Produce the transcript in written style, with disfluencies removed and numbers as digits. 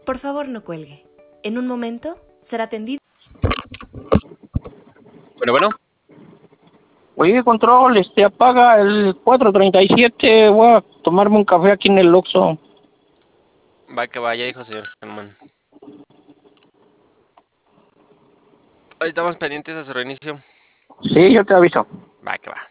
Por favor, no cuelgue. En un momento será atendido. Bueno. Oye, control, apaga el 437. Voy a tomarme un café aquí en el Oxxo. Va que vaya, dijo señor Germán. Ahí estamos pendientes a su reinicio. Sí, yo te aviso. Va que va.